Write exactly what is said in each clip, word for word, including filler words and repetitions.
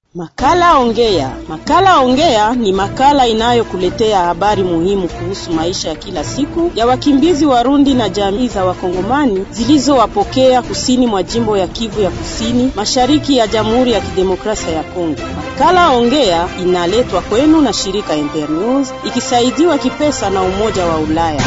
Makala Ongea. Makala Ongea ni makala inayokuletea habari muhimu kuhusu maisha ya kila siku ya wakimbizi Warundi na jamii za Wakongomani zilizowapokea kusini mwa jimbo ya Kivu ya Kusini, mashariki ya Jamhuri ya Kidemokrasia ya Kongo. Makala Ongea inaletwa kwenu na shirika Internews ikisaidiwa kipesa na Umoja wa Ulaya.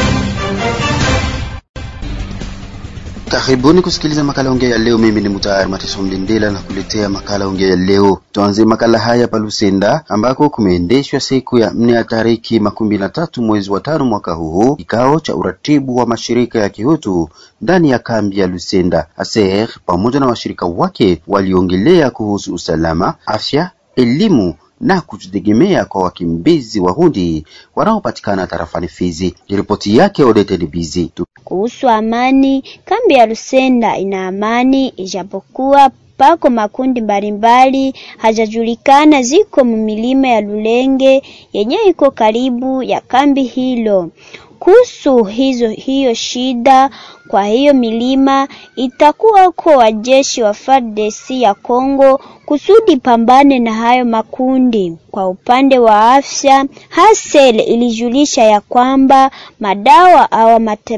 Karibuni kusikiliza makala Ongea ya leo. Mimi ni Mutayari Mateso Mlindela na kuletea makala Ongea ya leo. Tuanze makala haya pa Lusenda ambako kumeendeshwa siku ya nne ya tariki makumi na tatu mwezi wa tano mwaka huu kikao cha uratibu wa mashirika ya kihutu ndani ya kambi ya Lusenda. Aser pamoja na washirika wake waliongelea kuhusu usalama, afya, elimu na kujitegemea kwa wakimbizi Warundi wanaopatikana tarafani Fizi. Ripoti yake Odete Dibizi. Kuhusu amani, kambi ya Lusenda ina amani ijapokuwa pako makundi mbalimbali hajajulikana ziko mumilima ya Lulenge yenye iko karibu ya kambi hilo. Kuhusu hizo hiyo shida kwa hiyo milima itakuwa kwa wajeshi wa F A R D C ya Kongo kusudi pambane na hayo makundi. Kwa upande wa afya, Hasel ilijulisha ya kwamba madawa au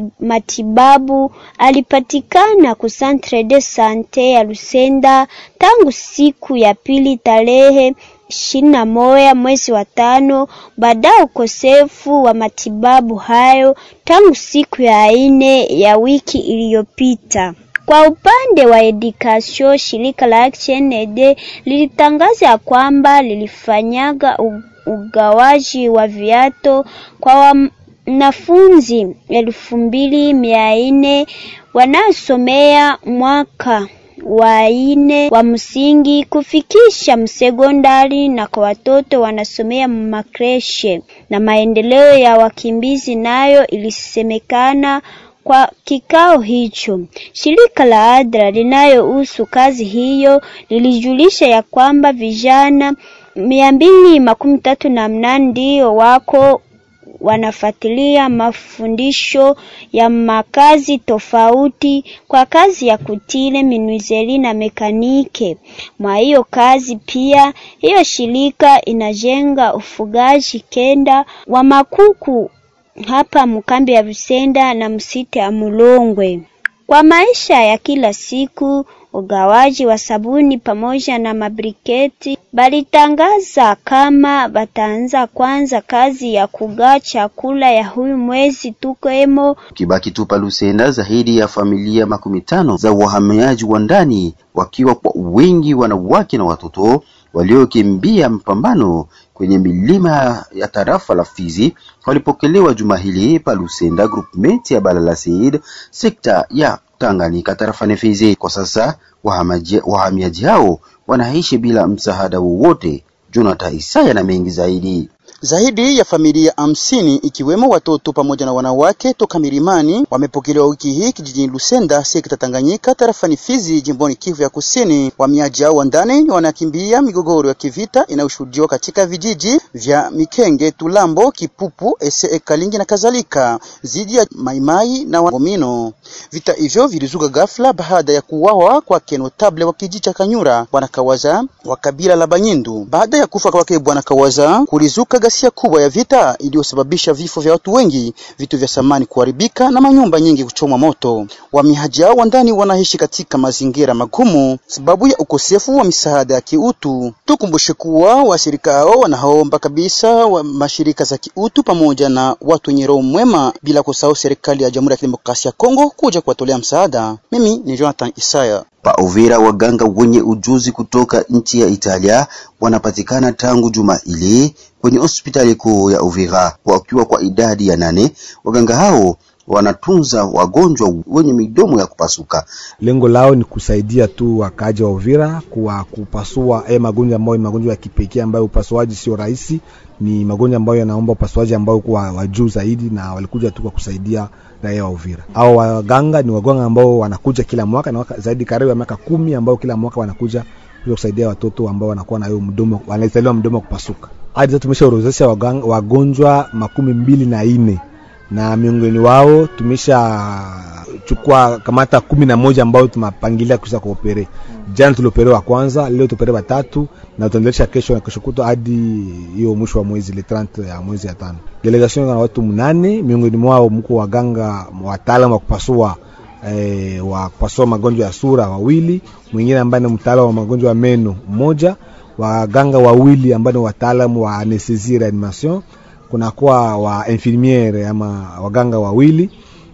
matibabu alipatikana ku Centre de Sante ya Lusenda tangu siku ya pili tarehe ishirini na moja mwezi wa tano, baada ukosefu wa matibabu hayo tangu siku ya nne ya wiki iliyopita. Kwa upande wa education, shirika la Action Aid lilitangaza kwamba lilifanyaga ugawaji wa viato kwa wanafunzi elfu mbili mia nne wanaosomea mwaka wa ine wa msingi kufikisha msekondari na kwa watoto wanasomea makreshe. Na maendeleo ya wakimbizi nayo ilisemekana kwa kikao hicho. Shirika la Adra linayohusu kazi hiyo lilijulisha ya kwamba vijana mia mbili makumi tatu na mnane ndio wako wanafuatilia mafundisho ya makazi tofauti kwa kazi ya kutile, minuizeli na mekanike. Mwa hiyo kazi pia hiyo shirika inajenga ufugaji kenda wa makuku hapa mkambi ya Lusenda na msite ya Mulongwe. Kwa maisha ya kila siku, ugawaji wa sabuni pamoja na mabriketi balitangaza kama bataanza kwanza kazi ya kugawa chakula ya huyu mwezi tukoemo. Kibaki tupa Lusenda, zaidi ya familia makumi tano za wahamiaji wa ndani wakiwa kwa wingi wanawake na watoto waliokimbia mpambano kwenye milima ya tarafa la Fizi walipokelewa juma hili pa Lusenda groupment ya Balala Seed sekta ya Tanganyika tarafani Fizi. Kwa sasa wahamiaji hao wanaishi bila msaada wowote. Jonathan Isaya na mengi zaidi. Zaidi ya familia hamsini ikiwemo watoto pamoja na wanawake toka milimani wamepokelewa wiki hii kijijini Lusenda sekta Tanganyika tarafani Fizi jimboni Kivu ya Kusini. Wahamiaji hao ndani wanakimbia migogoro ya kivita inayoshuhudiwa katika vijiji vya Mikenge, Tulambo, Kipupu, Ese, Kalingi na kadhalika zidi ya Maimai na Wangomino. Vita hivyo vilizuka ghafla baada ya kuuawa kwa notable wa kijiji cha Kanyura Bwana Kawaza wa kabila la Banyindu. Baada ya kufa kwake Bwana Kawaza kulizuka ghasia kubwa ya vita iliyosababisha vifo vya watu wengi, vitu vya samani kuharibika na manyumba nyingi kuchomwa moto. Wahamiaji hao ndani wanaishi katika mazingira magumu sababu ya ukosefu wa misaada ya kiutu. Tukumbushe kuwa washirika hao wanaomba kabisa wa mashirika za kiutu pamoja na watu wenye roho mwema bila kusahau serikali ya Jamhuri ya Kidemokrasia ya Kongo kuja kuwatolea msaada. Mimi ni Jonathan Isaya. Pa Uvira, waganga wenye ujuzi kutoka nchi ya Italia wanapatikana tangu juma ile kwenye hospitali kuu ya Uvira wakiwa kwa idadi ya nane. Waganga hao wanatunza wagonjwa wenye midomo ya kupasuka. Lengo lao ni kusaidia tu wakaji wa Uvira kwa kupasua eh magonjwa ambayo ni magonjwa ya kipekee ambayo upasuaji sio rahisi, ni magonjwa ambayo yanaomba upasuaji ambao kwa wajuu zaidi, na walikuja tu kwa kusaidia raia wa Uvira. Hao waganga ni waganga ambao wanakuja kila mwaka na zaidi karibu ya miaka kumi ambao kila mwaka wanakuja kusaidia watoto ambao wanakuwa na hiyo mdomo, wanazaliwa mdomo kupasuka. Hadi sasa tumeshaorodhesha wagonjwa makumi mbili na nne na miongoni wao tumesha chukua kamata kumi na moja ambao tumapangilia kusa koopere. Jana tulopere wa kwanza, leo tupere watatu na tutaendelea kesho na kesho kutwa hadi hiyo mwisho wa mwezi le thelathini ya mwezi ya tano. Delegation na watu mnane, miongoni mwao mko waganga wataalamu wa kupasua eh, wa kupasua magonjwa ya sura wawili, mwingine ambaye ni mtaalamu wa magonjwa ya meno mmoja, waganga wawili ambao ni wataalamu wa anesthesia reanimation, kuna kwa wa infirmiere ama waganga wawili,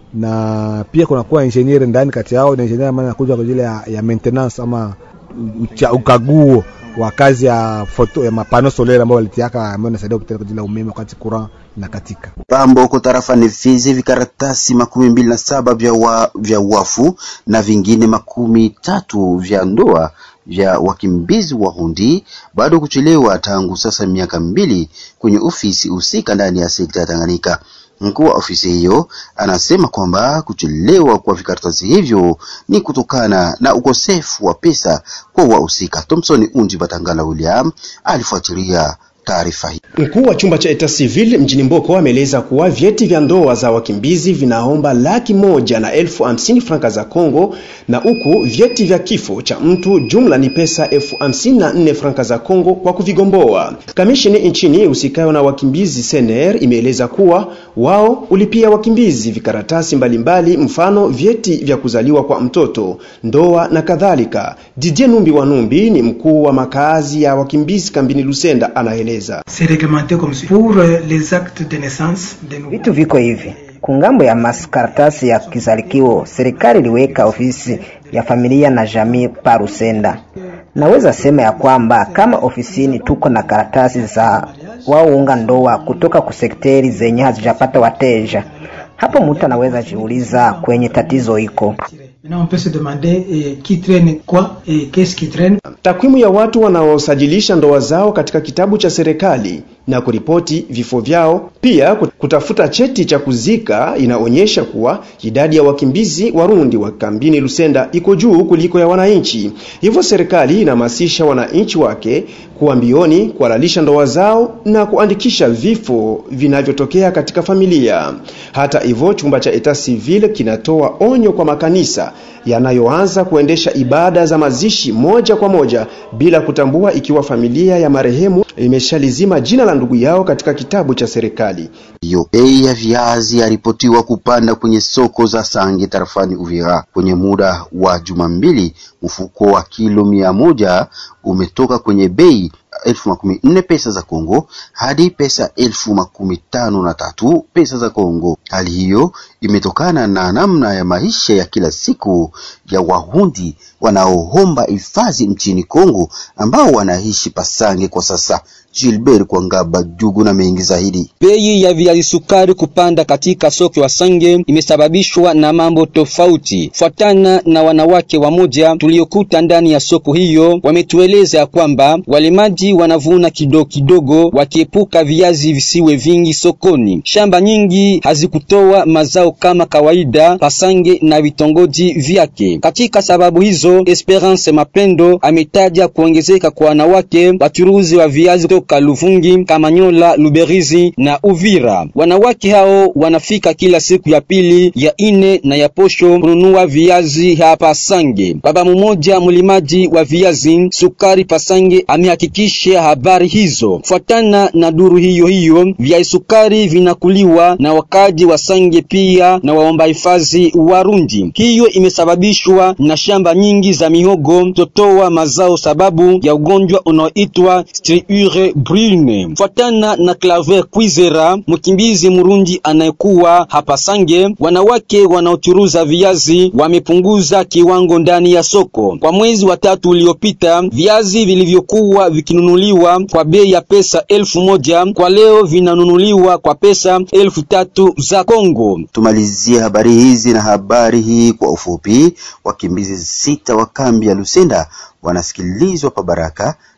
na pia kuna kwa engineer ndani kati yao, na engineer ambaye anakuja kwa ajili ya, ya maintenance ama ucha, ukaguo wa kazi ya foto ya mapano solaire ambao walitiaka ambao inasaidia kupeleka kwa ajili ya umeme wakati courant na katika Pambo huko tarafa ni Fizi, vikaratasi makumi mbili na saba vya wa, vya wafu na vingine makumi tatu vya ndoa vya wakimbizi wa Hundi bado kuchelewa tangu sasa miaka mbili kwenye ofisi husika ndani ya sekta ya Tanganyika. Mkuu wa ofisi hiyo anasema kwamba kuchelewa kwa vikaratasi hivyo ni kutokana na ukosefu wa pesa kwa wahusika. Thompson Unji Batangala William alifuatilia taarifa hii. Mkuu wa chumba cha Etat Civil mjini Mboko ameeleza kuwa vyeti vya ndoa za wakimbizi vinaomba laki moja na elfu hamsini franka za Kongo, na huku vyeti vya kifo cha mtu jumla ni pesa elfu hamsini na nne franka za Kongo kwa kuvigomboa. Kamisheni nchini usikayo na wakimbizi C N R imeeleza kuwa wao ulipia wakimbizi vikaratasi mbalimbali, mfano vyeti vya kuzaliwa kwa mtoto, ndoa na kadhalika. Didier Numbi wa Numbi ni mkuu wa makazi ya wakimbizi kambini Lusenda anaeleza. C'est réglementé comme ça. Pour les actes de naissance de nous. Vitu viko hivi. Kungambo ya makaratasi ya kizalikio, serikali iliweka ofisi ya familia na jamii pa Lusenda. Naweza sema ya kwamba kama ofisini tuko na karatasi za waunga ndoa kutoka kusekteri zenye hazijapata wateja. Hapo mtu anaweza jiuliza kwenye tatizo iko. On peut se demander eh, qui traîne quoi et qu'est-ce qui traîne. Takwimu ya watu wanaosajilisha ndoa zao katika kitabu cha serikali na kuripoti vifo vyao, pia kutafuta cheti cha kuzika, inaonyesha kuwa idadi ya wakimbizi Warundi wa kambini Lusenda iko juu kuliko ya wananchi. Hivyo serikali inahamasisha wananchi wake kuwa mbioni kuhalalisha ndoa zao na kuandikisha vifo vinavyotokea katika familia. Hata hivyo, chumba cha Etat Civil kinatoa onyo kwa makanisa yanayoanza kuendesha ibada za mazishi moja kwa moja bila kutambua ikiwa familia ya marehemu imeshalizima jina la ndugu yao katika kitabu cha serikali. Hiyo bei ya viazi yaripotiwa kupanda kwenye soko za Sange tarafani Uvira. Kwenye muda wa juma mbili, mfuko wa kilo mia moja umetoka kwenye bei elfu makumi nne pesa za Kongo hadi pesa elfu makumi tano na tatu pesa za Kongo. Hali hiyo imetokana na namna ya maisha ya kila siku ya Wahundi wanaoomba hifadhi nchini Kongo ambao wanaishi Pasange kwa sasa. Gilbert Kwangaba Jugu na mengi zaidi. Bei ya viazi sukari kupanda katika soko ya Sange imesababishwa na mambo tofauti. Fuatana na wanawake wamoja tuliokuta ndani ya soko hiyo, wametueleza kwamba walimaji wanavuna kidogo kidogo wakiepuka viazi visiwe vingi sokoni. Shamba nyingi hazikutoa mazao kama kawaida Pasange na vitongoji vyake. Katika sababu hizo, Esperance Mapendo ametaja kuongezeka kwa wanawake wachuruzi wa viazi Kaluvungi, Kamanyola, Luberizi na Uvira. Wanawake hao wanafika kila siku ya pili, ya ine na ya posho kununua viazi hapa Sange. Baba mmoja mlimaji wa viazi sukari Pasange amehakikisha habari hizo. Fuatana na duru hiyo hiyo, viazi sukari vinakuliwa na wakaji wa Sange pia na waomba hifadhi Warundi. Hiyo imesababishwa na shamba nyingi za mihogo totoa mazao sababu ya ugonjwa unaoitwa striure brune. Fuatana na Claver Kwizera, mkimbizi Murundi anayekuwa hapa Sange, wanawake wanaochuruza viazi wamepunguza kiwango ndani ya soko. Kwa mwezi wa tatu uliopita, viazi vilivyokuwa vikinunuliwa kwa bei ya pesa elfu moja kwa leo vinanunuliwa kwa pesa elfu tatu za Kongo. Tumalizie habari hizi na habari hii kwa ufupi. Wakimbizi sita wa kambi ya Lusenda wanasikilizwa pa Baraka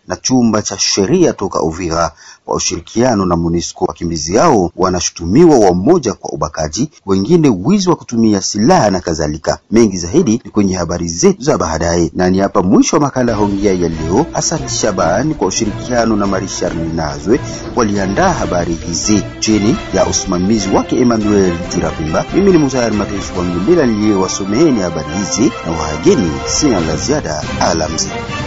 na chumba cha sheria toka Uvira kwa ushirikiano na MONUSCO. Wakimbizi hao wanashutumiwa wa mmoja kwa ubakaji, wengine wizi wa kutumia silaha na kadhalika. Mengi zaidi ni kwenye habari zetu za baadaye. Na ni hapa mwisho wa makala Ongea ya leo. Asante Shabani kwa ushirikiano na Marisha Nazwe waliandaa habari hizi chini ya usimamizi wake Emmanuel Tirapimba. Mimi ni Mutayar Mateso wa Mbindela niliyewasomeni habari hizi na wageni. Sina la ziada. Alamzi.